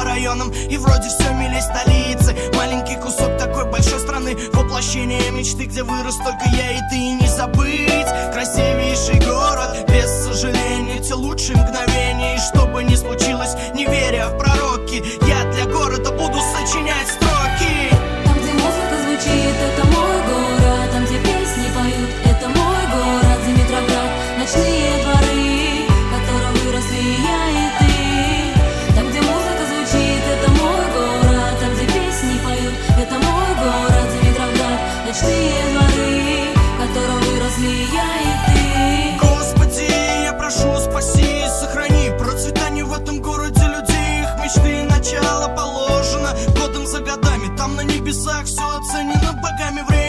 районам, и вроде все милей столицы. Маленький кусок такой большой страны, воплощение мечты, где вырос только я и ты. И не забыть красивейший город, без сожаления, те лучшие мгновения. И что бы ни случилось, не веря в пророки, я для города буду сочинять строки. Там, где музыка звучит, это мой город. Там, где песни поют, это мой город. Димитровград, ночные дворы, в котором выросли я и ты. Там, где музыка звучит, это мой город. Там, где песни поют, это мой город. Димитровград, ночные дворы, в котором выросли я и ты. Господи, я прошу, спаси и сохрани процветание в этом городе людей, их мечты. Начало положено годом за годами, там на небесах все оценено богами. Время